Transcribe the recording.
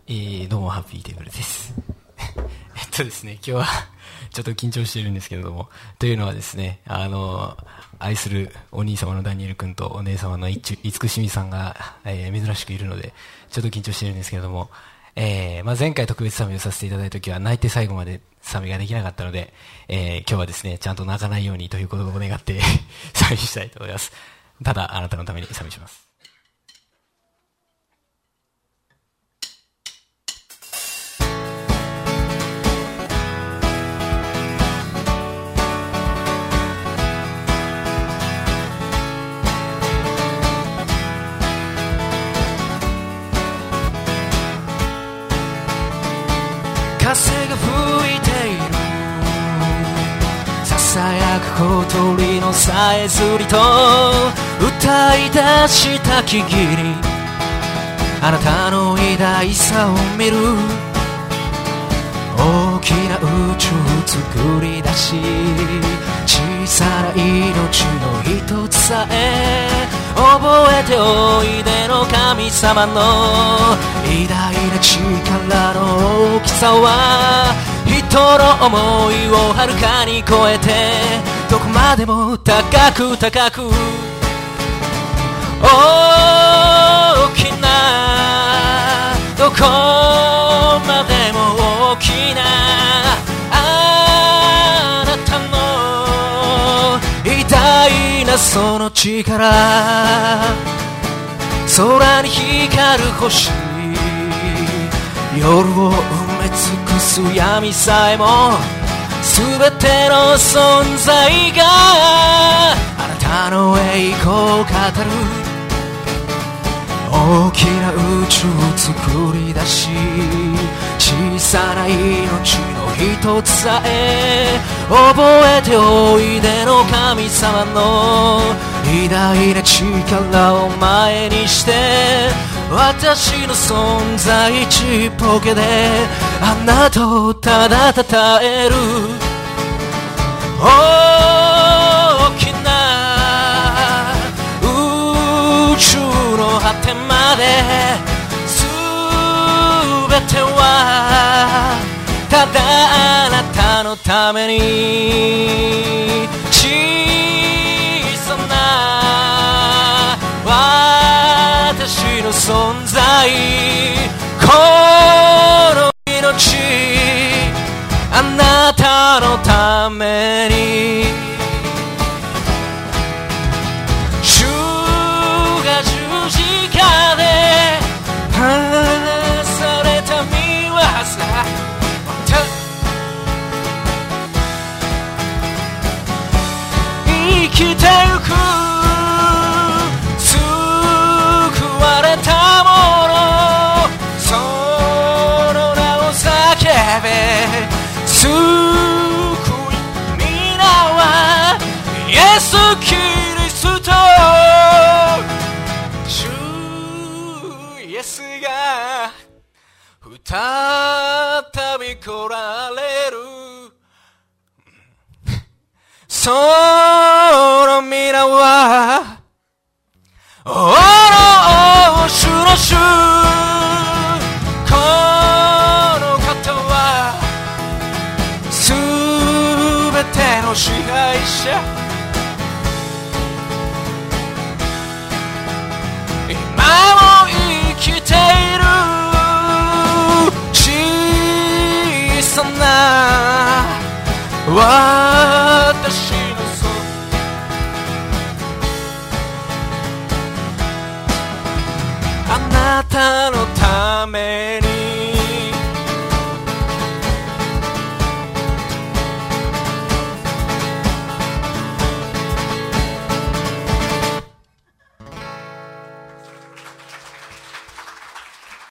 どうもハッピーテーブルですですね、今日はちょっと緊張しているんですけれども、というのはですね、愛するお兄様のダニエル君とお姉様の厳しさんが、珍しくいるのでちょっと緊張しているんですけれども、前回特別賛美をさせていただいたときは泣いて最後まで賛美ができなかったので、今日はですねちゃんと泣かないようにということを願って賛美したいと思います。ただあなたのために賛美します。 風が吹いている、ささやく小鳥のさえずりと歌い出した木々にあなたの偉大さを見る。大きな宇宙作り出し、小さな命の一つさえ覚えておいでの神様の偉大な力の大きさは人の思いをはるかに超えて、どこまでも高く高く大きな、どこまでも大きなあなたの偉大なその力、空に光る星、夜を埋め尽くす闇さえも全ての存在があなたの栄光を語る。大きな宇宙作り出し、小さな命の一つさえ覚えておいでの神様の偉大な力を前にして、私の存在ちっぽけであなたをただ称える。大きな宇宙の果てまで全てはただあなたのために、小さな私の存在、この命あなたのために、主が十字架で離された御業、生きてゆく、救われた者、その名を叫べ、救い皆はイエス・キリスト、主イエスが再び来られる。その皆は王の主の主、この方はすべての支配者、今も生きている。小さな私のあなたのために